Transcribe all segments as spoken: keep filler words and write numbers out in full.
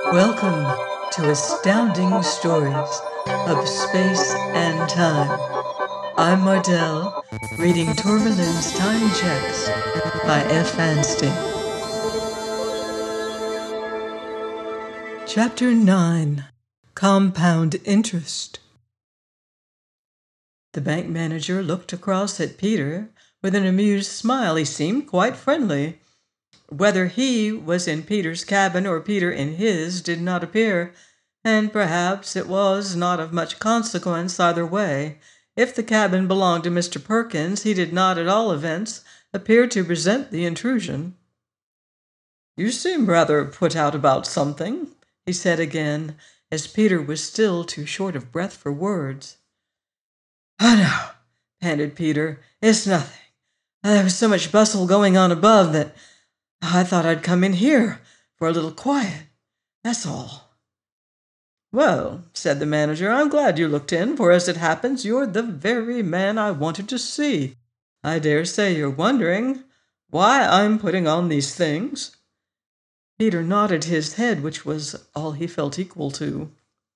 Welcome to Astounding Stories of Space and Time. I'm Mardell, reading Tourmalin's Time Checks by F. Anstey. Chapter nine. Compound Interest. The bank manager looked across at Peter with an amused smile. He seemed quite friendly. Whether he was in Peter's cabin or Peter in his did not appear, and perhaps it was not of much consequence either way. If the cabin belonged to Mister Perkins, he did not, at all events, appear to resent the intrusion. "You seem rather put out about something," he said again, as Peter was still too short of breath for words. "Oh, no," panted Peter. "It's nothing. There was so much bustle going on above that I thought I'd come in here for a little quiet. That's all." "Well," said the manager, "I'm glad you looked in, for as it happens, you're the very man I wanted to see. I dare say you're wondering why I'm putting on these things." Peter nodded his head, which was all he felt equal to.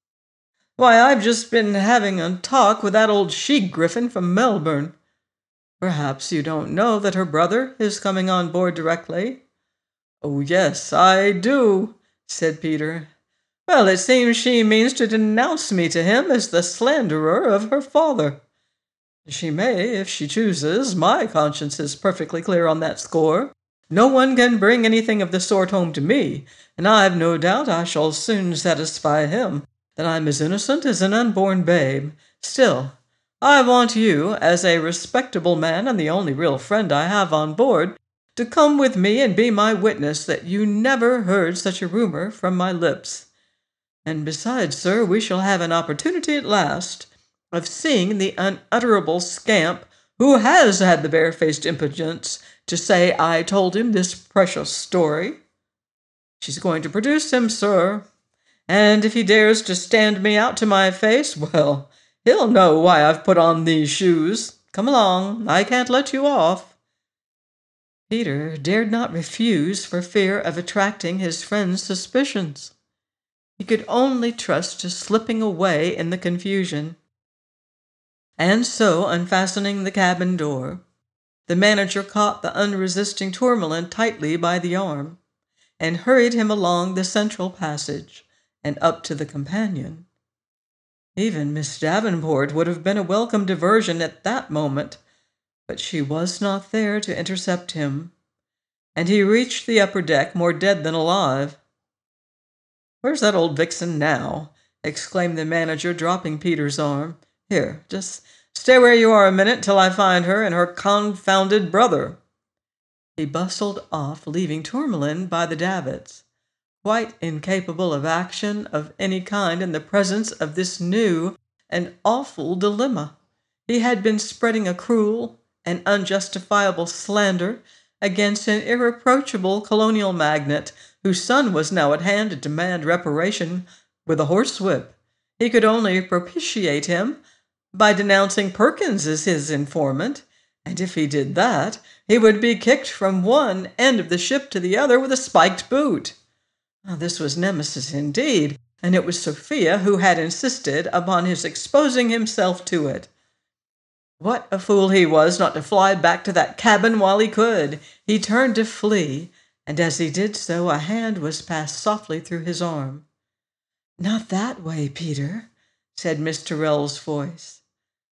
"Why, I've just been having a talk with that old she-griffin from Melbourne. Perhaps you don't know that her brother is coming on board directly?" "Oh, yes, I do," said Peter. "Well, it seems she means to denounce me to him as the slanderer of her father. She may, if she chooses. My conscience is perfectly clear on that score. No one can bring anything of the sort home to me, and I've no doubt I shall soon satisfy him that I'm as innocent as an unborn babe. Still, I want you, as a respectable man and the only real friend I have on board, to come with me and be my witness that you never heard such a rumor from my lips. And besides, sir, we shall have an opportunity at last of seeing the unutterable scamp who has had the barefaced impudence to say I told him this precious story. She's going to produce him, sir, and if he dares to stand me out to my face, well, he'll know why I've put on these shoes. Come along, I can't let you off." Peter dared not refuse for fear of attracting his friend's suspicions. He could only trust to slipping away in the confusion. And so, unfastening the cabin door, the manager caught the unresisting Tourmalin tightly by the arm and hurried him along the central passage and up to the companion. Even Miss Davenport would have been a welcome diversion at that moment, but she was not there to intercept him, and he reached the upper deck more dead than alive. "Where's that old vixen now?" exclaimed the manager, dropping Peter's arm. "Here, just stay where you are a minute till I find her and her confounded brother." He bustled off, leaving Tourmalin by the davits, quite incapable of action of any kind in the presence of this new and awful dilemma. He had been spreading a cruel and unjustifiable slander against an irreproachable colonial magnate whose son was now at hand to demand reparation with a horsewhip. He could only propitiate him by denouncing Perkins as his informant, and if he did that, he would be kicked from one end of the ship to the other with a spiked boot. Now, this was nemesis indeed, and it was Sophia who had insisted upon his exposing himself to it. What a fool he was not to fly back to that cabin while he could. He turned to flee, and as he did so, a hand was passed softly through his arm. "Not that way, Peter," said Miss Tyrrell's voice.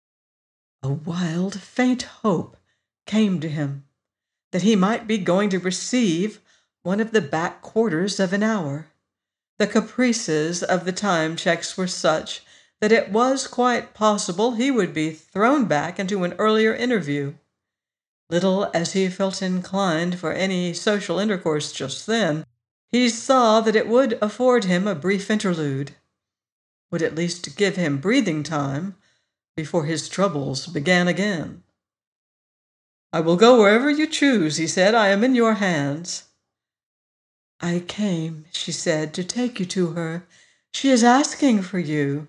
A wild, faint hope came to him that he might be going to receive one of the back quarters of an hour. The caprices of the time checks were such that it was quite possible he would be thrown back into an earlier interview. Little as he felt inclined for any social intercourse just then, he saw that it would afford him a brief interlude, would at least give him breathing time before his troubles began again. "I will go wherever you choose," he said. "I am in your hands." "I came," she said, "to take you to her. She is asking for you."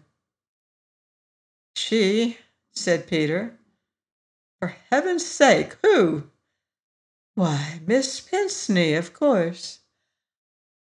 "She?" said Peter. "For heaven's sake, who?" "Why, Miss Pinceney, of course."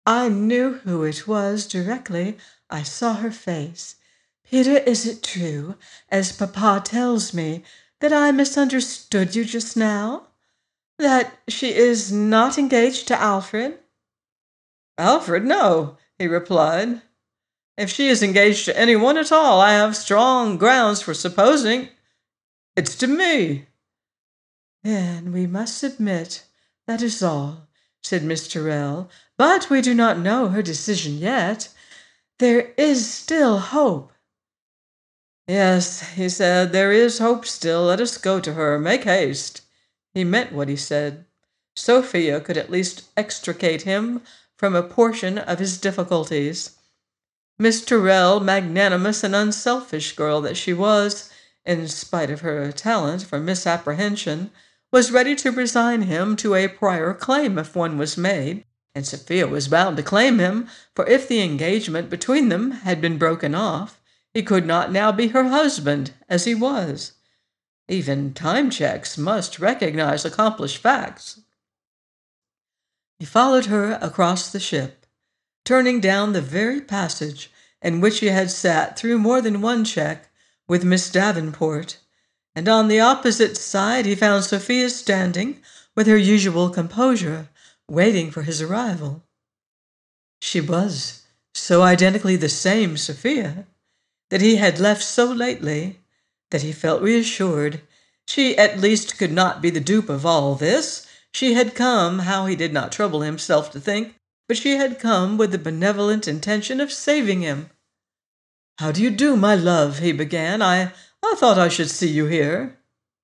I knew who it was directly I saw her face. Peter, is it true, as Papa tells me, that I misunderstood you just now? That she is not engaged to Alfred?" "Alfred, no," he replied. "If she is engaged to anyone at all, I have strong grounds for supposing it's to me." "Then we must submit, that is all," said Miss Tyrrell. "But we do not know her decision yet. There is still hope." "Yes," he said, "there is hope still. Let us go to her. Make haste." He meant what he said. Sophia could at least extricate him from a portion of his difficulties. Miss Tyrrell, magnanimous and unselfish girl that she was, in spite of her talent for misapprehension, was ready to resign him to a prior claim if one was made, and Sophia was bound to claim him, for if the engagement between them had been broken off, he could not now be her husband, as he was. Even time checks must recognize accomplished facts. He followed her across the ship, turning down the very passage in which he had sat through more than one check with Miss Davenport, and on the opposite side he found Sophia standing with her usual composure, waiting for his arrival. She was so identically the same Sophia that he had left so lately that he felt reassured. She at least could not be the dupe of all this. She had come, how he did not trouble himself to think, but she had come with the benevolent intention of saving him. "How do you do, my love?" he began. I, I thought I should see you here."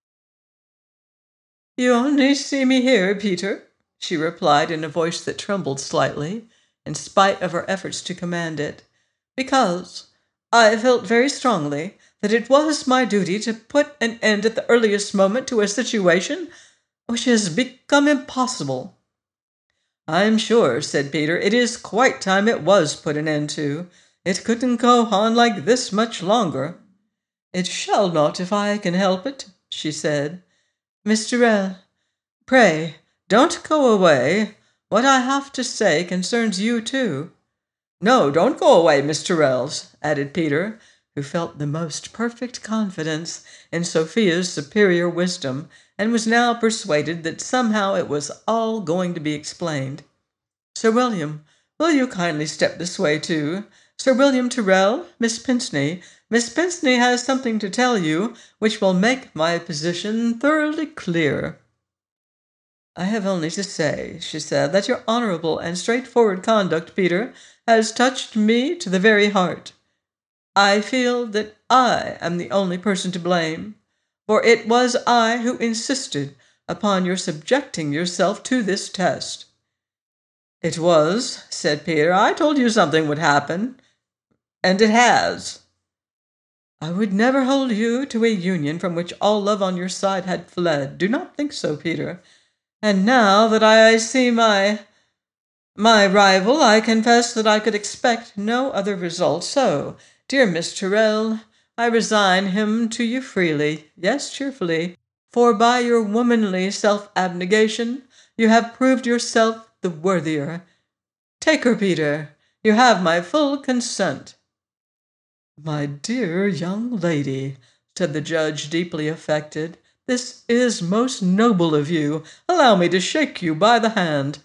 "You only see me here, Peter," she replied in a voice that trembled slightly, in spite of her efforts to command it, "because I felt very strongly that it was my duty to put an end at the earliest moment to a situation which has become impossible." "I am sure," said Peter, "it is quite time it was put an end to. It couldn't go on like this much longer." "It shall not if I can help it," she said. "Miss Tyrrell, pray don't go away. What I have to say concerns you too." "No, don't go away, Miss Tyrrell," added Peter, who felt the most perfect confidence in Sophia's superior wisdom, and was now persuaded that somehow it was all going to be explained. "Sir William, will you kindly step this way too? Sir William Tyrrell, Miss Pinceney. Miss Pinceney has something to tell you which will make my position thoroughly clear." "I have only to say," she said, "that your honorable and straightforward conduct, Peter, has touched me to the very heart. I feel that I am the only person to blame, for it was I who insisted upon your subjecting yourself to this test." "It was," said Peter. "I told you something would happen, and it has." "I would never hold you to a union from which all love on your side had fled. Do not think so, Peter. And now that I see my my rival, I confess that I could expect no other result. So, dear Miss Tyrrell, I resign him to you freely, yes, cheerfully, for by your womanly self-abnegation you have proved yourself the worthier. Take her, Peter. You have my full consent." "My dear young lady," said the judge, deeply affected, "this is most noble of you. Allow me to shake you by the hand."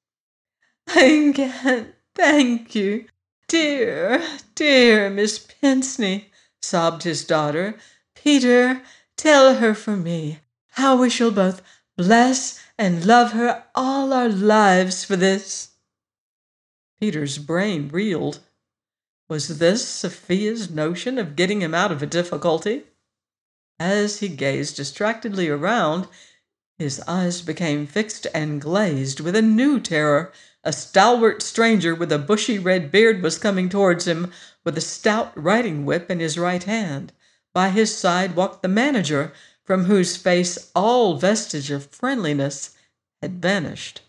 "I can't thank you, dear, dear Miss Pinceney," sobbed his daughter. "Peter, tell her for me how we shall both bless and love her all our lives for this." Peter's brain reeled. Was this Sophia's notion of getting him out of a difficulty? As he gazed distractedly around, his eyes became fixed and glazed with a new terror. A stalwart stranger with a bushy red beard was coming towards him with a stout riding whip in his right hand. By his side walked the manager, from whose face all vestige of friendliness had vanished.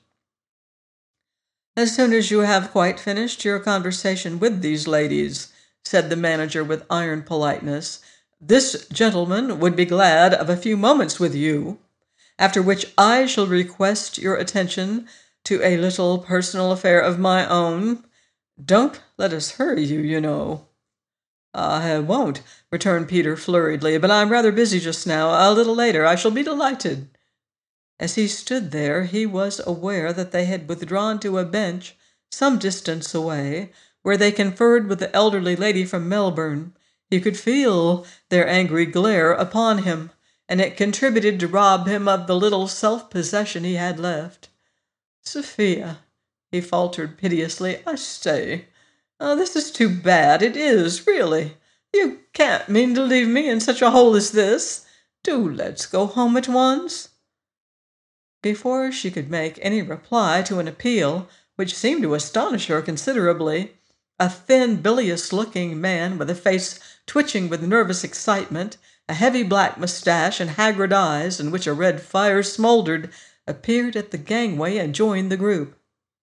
"As soon as you have quite finished your conversation with these ladies," said the manager with iron politeness, "this gentleman would be glad of a few moments with you, after which I shall request your attention to a little personal affair of my own. Don't let us hurry you, you know." "I won't," returned Peter flurriedly, "but I'm rather busy just now. A little later I shall be delighted." As he stood there, he was aware that they had withdrawn to a bench some distance away, where they conferred with the elderly lady from Melbourne. He could feel their angry glare upon him, and it contributed to rob him of the little self-possession he had left. "Sophia," he faltered piteously, "I say, oh, this is too bad. It is, really. You can't mean to leave me in such a hole as this. Do let's go home at once." Before she could make any reply to an appeal which seemed to astonish her considerably, a thin, bilious-looking man with a face twitching with nervous excitement, a heavy black mustache, and haggard eyes in which a red fire smoldered, appeared at the gangway and joined the group.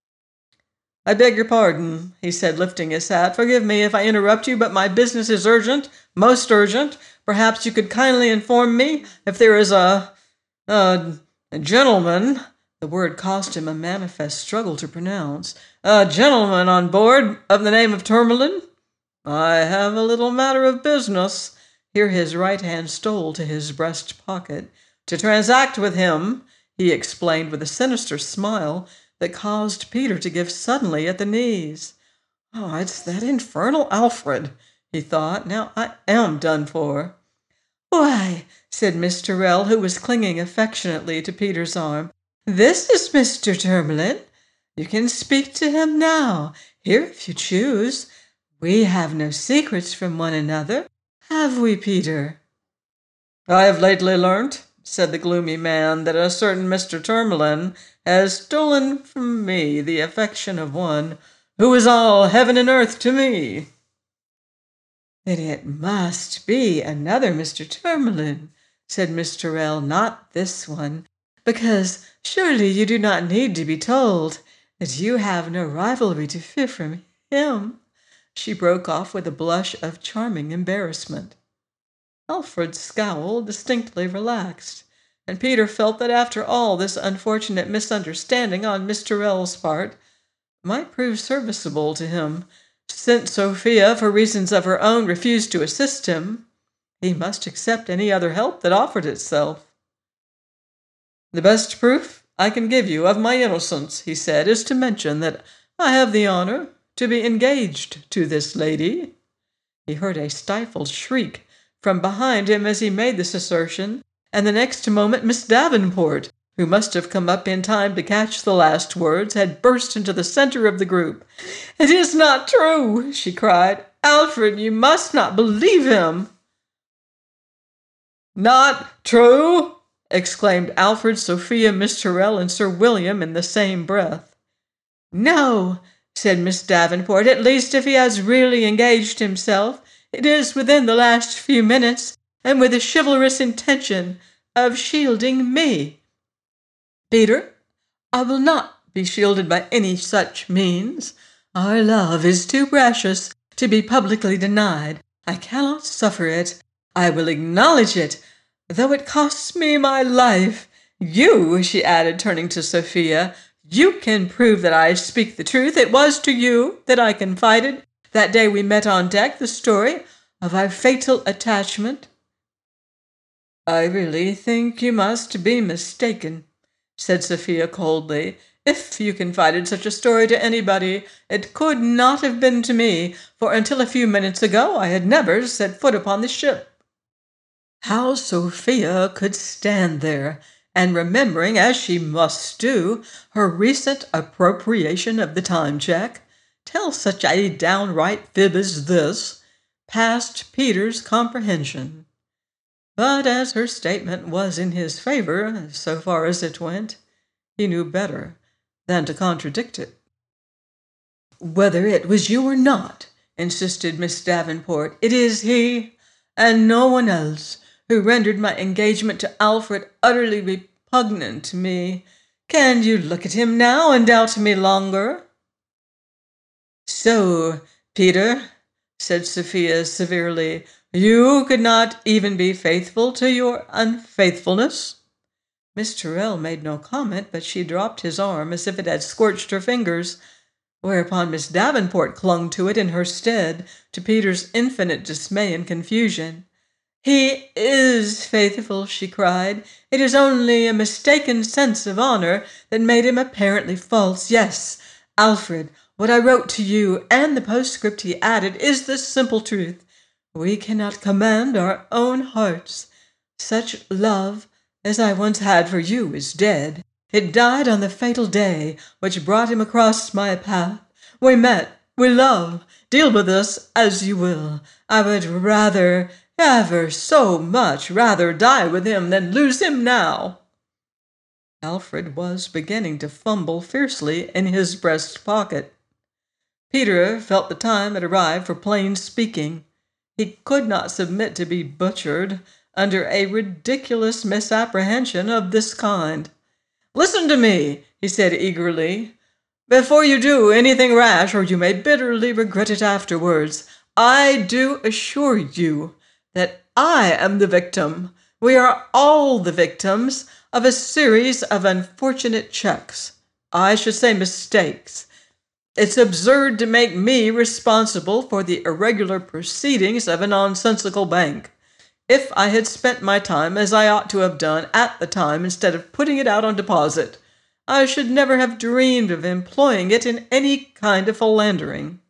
"I beg your pardon," he said, lifting his hat. "Forgive me if I interrupt you, but my business is urgent, most urgent. Perhaps you could kindly inform me if there is a, a, a gentleman," the word cost him a manifest struggle to pronounce, "a gentleman on board of the name of Tourmalin. I have a little matter of business," here his right hand stole to his breast pocket, "to transact with him," he explained with a sinister smile that caused Peter to give suddenly at the knees. "Oh, it's that infernal Alfred," he thought. "Now I am done for." "Why," said Miss Tyrrell, who was clinging affectionately to Peter's arm, "this is Mister Tourmalin. You can speak to him now, here if you choose. We have no secrets from one another, have we, Peter?" "I have lately learnt," said the gloomy man, "that a certain Mister Tourmalin has stolen from me the affection of one who is all heaven and earth to me." "Then it must be another Mister Tourmalin," said Miss Tyrrell, "not this one, because surely you do not need to be told that you have no rivalry to fear from him." She broke off with a blush of charming embarrassment. Alfred's scowl distinctly relaxed, and Peter felt that after all this unfortunate misunderstanding on Miss Tyrrell's part might prove serviceable to him. Since Sophia, for reasons of her own, refused to assist him, he must accept any other help that offered itself. "The best proof I can give you of my innocence," he said, "is to mention that I have the honor to be engaged to this lady." He heard a stifled shriek from behind him as he made this assertion, and the next moment Miss Davenport, who must have come up in time to catch the last words, had burst into the center of the group. "It is not true," she cried. "Alfred, you must not believe him." "Not true!" exclaimed Alfred, Sophia, Miss Tyrrell, and Sir William in the same breath. "No," said Miss Davenport. "At least, if he has really engaged himself, it is within the last few minutes, and with the chivalrous intention of shielding me. Peter, I will not be shielded by any such means. Our love is too precious to be publicly denied. I cannot suffer it. I will acknowledge it, though it costs me my life. You," she added, turning to Sophia, "you can prove that I speak the truth. It was to you that I confided, that day we met on deck, the story of our fatal attachment." "I really think you must be mistaken," said Sophia coldly. "If you confided such a story to anybody, it could not have been to me, for until a few minutes ago I had never set foot upon the ship." How Sophia could stand there, and remembering, as she must do, her recent appropriation of the time-check, tell such a downright fib as this, passed Peter's comprehension. But as her statement was in his favor, so far as it went, he knew better than to contradict it. "Whether it was you or not," insisted Miss Davenport, "it is he, and no one else, who rendered my engagement to Alfred utterly repugnant to me. Can you look at him now and doubt me longer?" "So, Peter," said Sophia severely, "you could not even be faithful to your unfaithfulness?" Miss Tyrrell made no comment, but she dropped his arm as if it had scorched her fingers, whereupon Miss Davenport clung to it in her stead, to Peter's infinite dismay and confusion. "He is faithful," she cried. "It is only a mistaken sense of honor that made him apparently false. Yes, Alfred, what I wrote to you, and the postscript he added, is the simple truth. We cannot command our own hearts. Such love as I once had for you is dead. It died on the fatal day which brought him across my path. We met, we love. Deal with us as you will. I would rather, ever so much rather die with him than lose him now." Alfred was beginning to fumble fiercely in his breast pocket. Peter felt the time had arrived for plain speaking. He could not submit to be butchered under a ridiculous misapprehension of this kind. "Listen to me," he said eagerly. "Before you do anything rash, or you may bitterly regret it afterwards, I do assure you that I am the victim. We are all the victims of a series of unfortunate checks. I should say mistakes. It's absurd to make me responsible for the irregular proceedings of a nonsensical bank. If I had spent my time as I ought to have done at the time instead of putting it out on deposit, I should never have dreamed of employing it in any kind of philandering."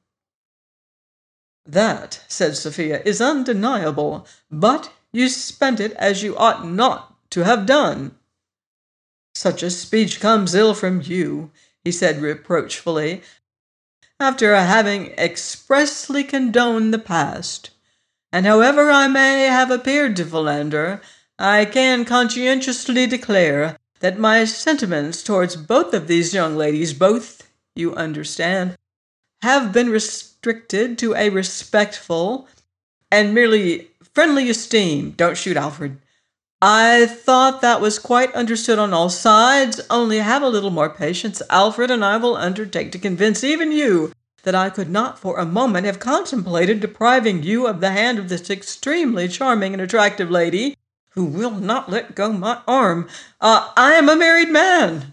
"That," said Sophia, "is undeniable, but you spent it as you ought not to have done." "Such a speech comes ill from you," he said reproachfully, "after having expressly condoned the past. And however I may have appeared to philander, I can conscientiously declare that my sentiments towards both of these young ladies, both, you understand, have been restricted to a respectful and merely friendly esteem. Don't shoot, Alfred. I thought that was quite understood on all sides. Only have a little more patience, Alfred, and I will undertake to convince even you that I could not for a moment have contemplated depriving you of the hand of this extremely charming and attractive lady, who will not let go my arm. Uh, I am a married man."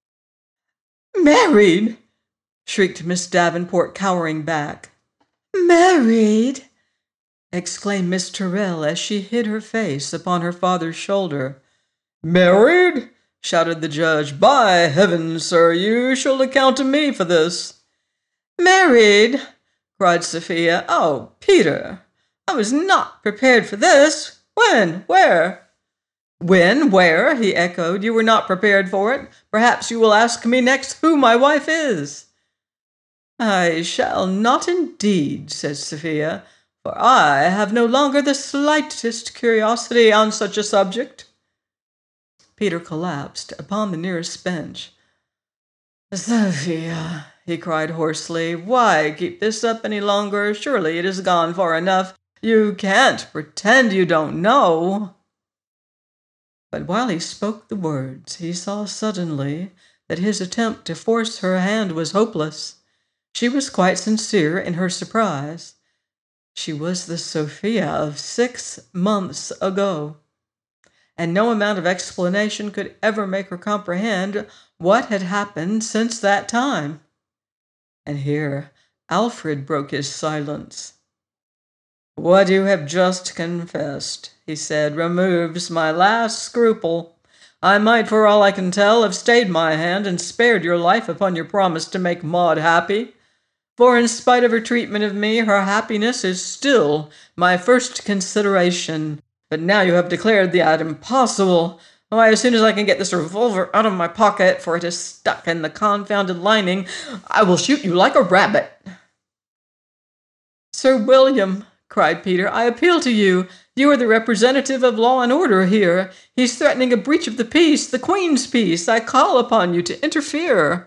"Married?" shrieked Miss Davenport, cowering back. "Married?" exclaimed Miss Tyrrell as she hid her face upon her father's shoulder. "Married?" shouted the judge. "By heaven, sir, you shall account to me for this." "Married?" cried Sophia. "Oh, Peter, I was not prepared for this. When? Where?" "When? Where?" he echoed. "You were not prepared for it. Perhaps you will ask me next who my wife is." "I shall not indeed," said Sophia, "for I have no longer the slightest curiosity on such a subject." Peter collapsed upon the nearest bench. "Sophia," he cried hoarsely, "why keep this up any longer? Surely it has gone far enough. You can't pretend you don't know." But while he spoke the words, he saw suddenly that his attempt to force her hand was hopeless. She was quite sincere in her surprise. She was the Sophia of six months ago, and no amount of explanation could ever make her comprehend what had happened since that time. And here Alfred broke his silence. "What you have just confessed," he said, "removes my last scruple. I might, for all I can tell, have stayed my hand and spared your life upon your promise to make Maud happy. For in spite of her treatment of me, her happiness is still my first consideration. But now you have declared that impossible. Why, as soon as I can get this revolver out of my pocket, for it is stuck in the confounded lining, I will shoot you like a rabbit." "Sir William," cried Peter, "I appeal to you. You are the representative of law and order here. He's threatening a breach of the peace, the Queen's peace. I call upon you to interfere."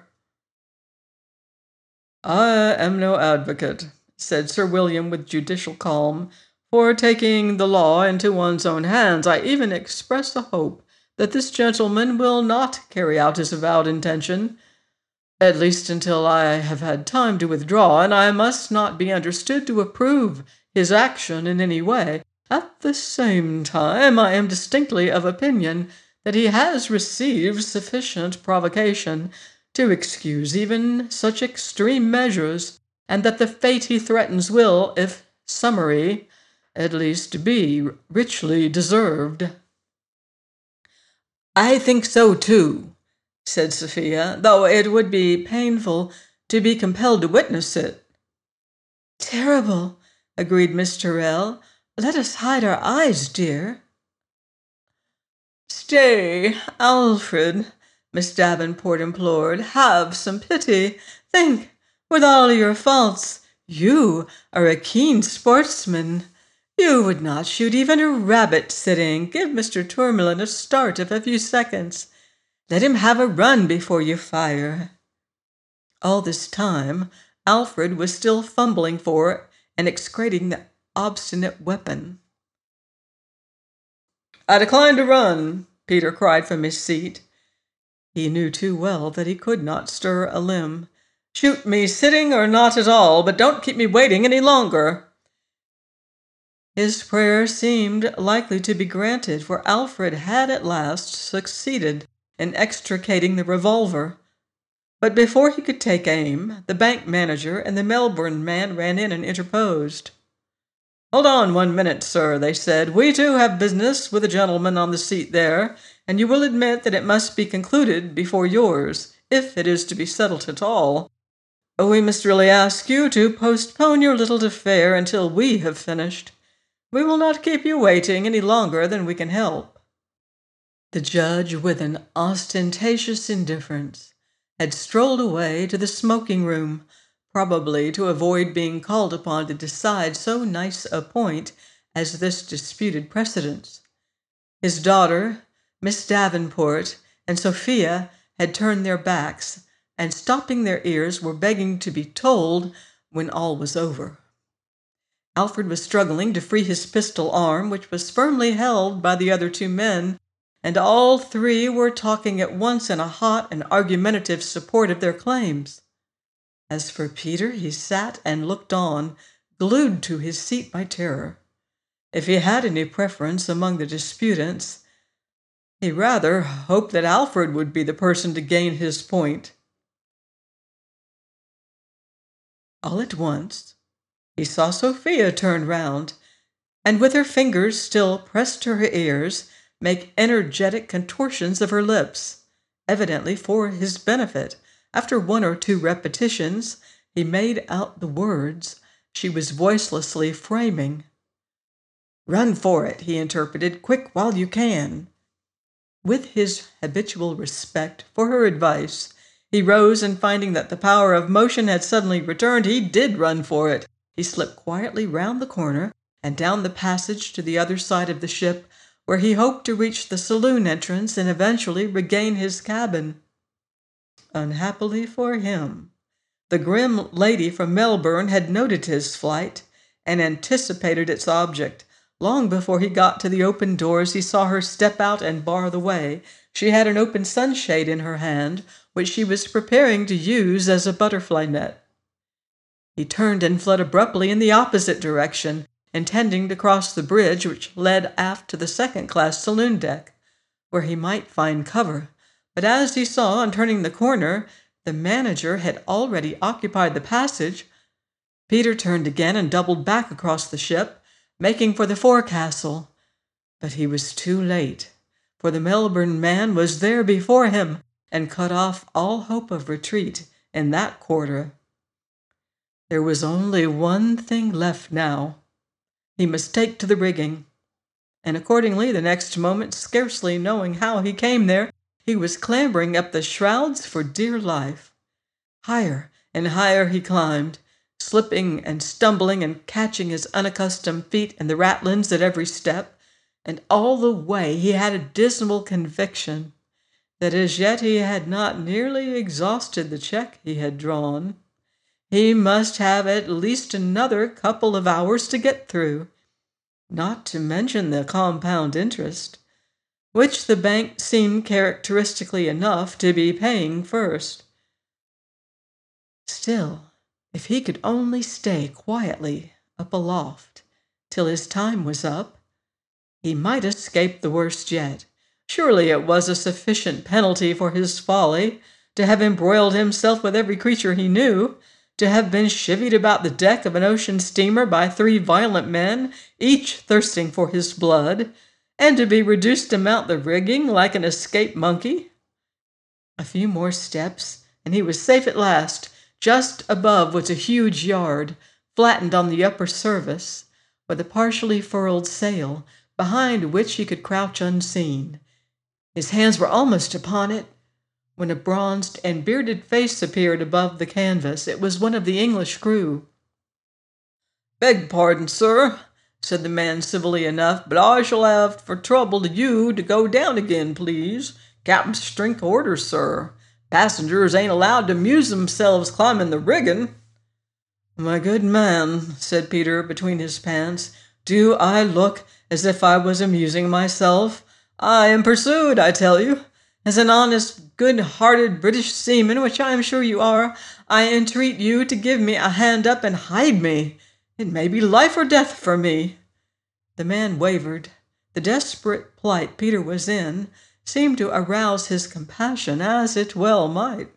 "I am no advocate," said Sir William with judicial calm, "for taking the law into one's own hands. I even express a hope that this gentleman will not carry out his avowed intention, at least until I have had time to withdraw, and I must not be understood to approve his action in any way. At the same time, I am distinctly of opinion that he has received sufficient provocation to excuse even such extreme measures, and that the fate he threatens will, if summary, at least be richly deserved." "I think so, too," said Sophia, "though it would be painful to be compelled to witness it." "Terrible," agreed Miss Tyrrell. "Let us hide our eyes, dear." "Stay, Alfred," Miss Davenport implored. "Have some pity. Think, with all your faults, you are a keen sportsman. You would not shoot even a rabbit sitting. Give Mister Tourmalin a start of a few seconds. Let him have a run before you fire." All this time, Alfred was still fumbling for and excreting the obstinate weapon. "I decline to run," Peter cried from his seat. He knew too well that he could not stir a limb. "Shoot me sitting or not at all, but don't keep me waiting any longer." His prayer seemed likely to be granted, for Alfred had at last succeeded in extricating the revolver. But before he could take aim, the bank manager and the Melbourne man ran in and interposed. "Hold on one minute, sir," they said. "We too have business with the gentleman on the seat there, and you will admit that it must be concluded before yours, if it is to be settled at all. We must really ask you to postpone your little affair until we have finished. We will not keep you waiting any longer than we can help." The judge, with an ostentatious indifference, had strolled away to the smoking room, probably to avoid being called upon to decide so nice a point as this disputed precedence. His daughter, Miss Davenport, and Sophia had turned their backs, and stopping their ears were begging to be told when all was over. Alfred was struggling to free his pistol arm, which was firmly held by the other two men, and all three were talking at once in a hot and argumentative support of their claims. As for Peter, he sat and looked on, glued to his seat by terror. If he had any preference among the disputants, he rather hoped that Alfred would be the person to gain his point. All at once, he saw Sophia turn round, and with her fingers still pressed to her ears, make energetic contortions of her lips, evidently for his benefit. After one or two repetitions, he made out the words she was voicelessly framing. "Run for it," he interpreted. "Quick while you can." With his habitual respect for her advice, he rose, and finding that the power of motion had suddenly returned, he did run for it. He slipped quietly round the corner and down the passage to the other side of the ship, where he hoped to reach the saloon entrance and eventually regain his cabin. Unhappily for him, the grim lady from Melbourne had noted his flight and anticipated its object. Long before he got to the open doors, he saw her step out and bar the way. She had an open sunshade in her hand, which she was preparing to use as a butterfly net. He turned and fled abruptly in the opposite direction, intending to cross the bridge which led aft to the second-class saloon deck, where he might find cover. But as he saw, on turning the corner, the manager had already occupied the passage, Peter turned again and doubled back across the ship, making for the forecastle. But he was too late, for the Melbourne man was there before him and cut off all hope of retreat in that quarter. There was only one thing left now. He must take to the rigging, and accordingly the next moment, scarcely knowing how he came there, he was clambering up the shrouds for dear life. Higher and higher he climbed, slipping and stumbling and catching his unaccustomed feet in the ratlins at every step, and all the way he had a dismal conviction that as yet he had not nearly exhausted the check he had drawn. He must have at least another couple of hours to get through, not to mention the compound interest, which the bank seemed characteristically enough to be paying first. Still, if he could only stay quietly up aloft till his time was up, he might escape the worst yet. Surely it was a sufficient penalty for his folly to have embroiled himself with every creature he knew, to have been chivied about the deck of an ocean steamer by three violent men, each thirsting for his blood, and to be reduced to mount the rigging like an escaped monkey. A few more steps, and he was safe at last. Just above was a huge yard, flattened on the upper surface, with a partially furled sail, behind which he could crouch unseen. His hands were almost upon it, when a bronzed and bearded face appeared above the canvas. It was one of the English crew. "Beg pardon, sir," said the man civilly enough, "but I shall have for trouble to you to go down again, please. Captain's strict orders, sir. Passengers ain't allowed to amuse themselves climbing the rigging." "My good man," said Peter between his pants, "do I look as if I was amusing myself? I am pursued, I tell you. As an honest, good-hearted British seaman, which I am sure you are, I entreat you to give me a hand up and hide me. It may be life or death for me." The man wavered. The desperate plight Peter was in seemed to arouse his compassion, as it well might.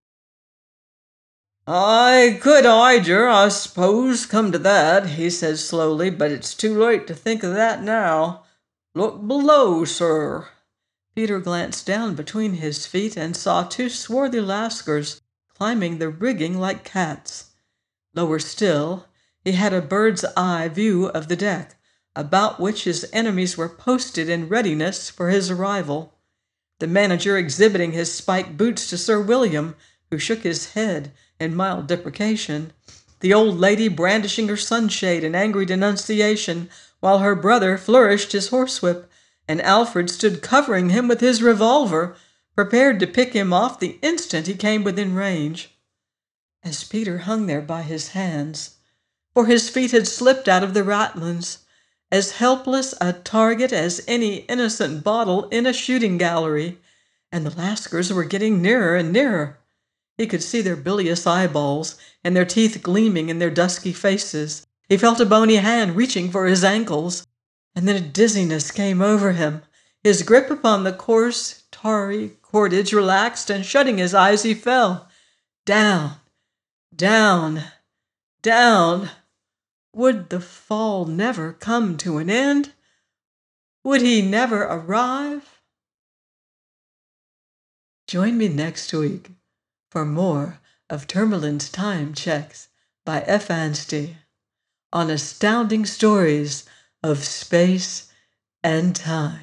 "I could hide yer, I suppose, come to that," he said slowly, "but it's too late to think of that now. Look below, sir." Peter glanced down between his feet and saw two swarthy Lascars climbing the rigging like cats. Lower still, he had a bird's-eye view of the deck, about which his enemies were posted in readiness for his arrival. The manager exhibiting his spiked boots to Sir William, who shook his head in mild deprecation, the old lady brandishing her sunshade in angry denunciation, while her brother flourished his horsewhip, and Alfred stood covering him with his revolver, prepared to pick him off the instant he came within range. As Peter hung there by his hands, for his feet had slipped out of the ratlins, as helpless a target as any innocent bottle in a shooting gallery, and the Lascars were getting nearer and nearer. He could see their bilious eyeballs, and their teeth gleaming in their dusky faces. He felt a bony hand reaching for his ankles, and then a dizziness came over him. His grip upon the coarse, tarry cordage relaxed, and shutting his eyes, he fell. Down, down, down. Would the fall never come to an end? Would he never arrive? Join me next week for more of Termerlin's Time Checks by F. Anstey on Astounding Stories of Space and Time.